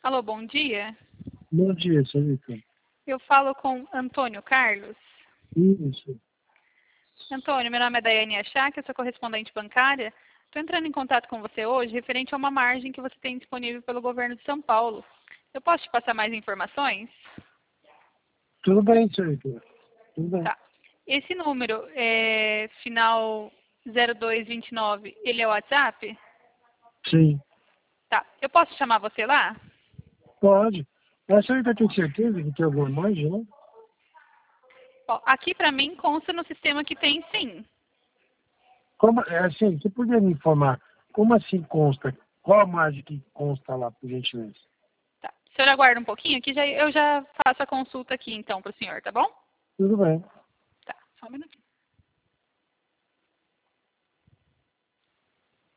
Alô, bom dia. Bom dia, senhorita. Eu falo com Antônio Carlos. Isso. Antônio, meu nome é Daiane Achá, que eu sou correspondente bancária. Estou entrando em contato com você hoje referente a uma margem que você tem disponível pelo governo de São Paulo. Eu posso te passar mais informações? Tudo bem, senhorita. Tudo bem. Tá. Esse número, final 0229, ele é o WhatsApp? Sim. Tá. Eu posso chamar você lá? Pode. A senhorita tem certeza que tem alguma margem, né? Ó, aqui para mim consta no sistema que tem sim. Como, assim, você poderia me informar como assim consta? Qual a margem que consta lá, por gentileza? Tá. O senhor aguarda um pouquinho que eu já faço a consulta aqui então para o senhor, tá bom? Tudo bem. Tá, só um minutinho.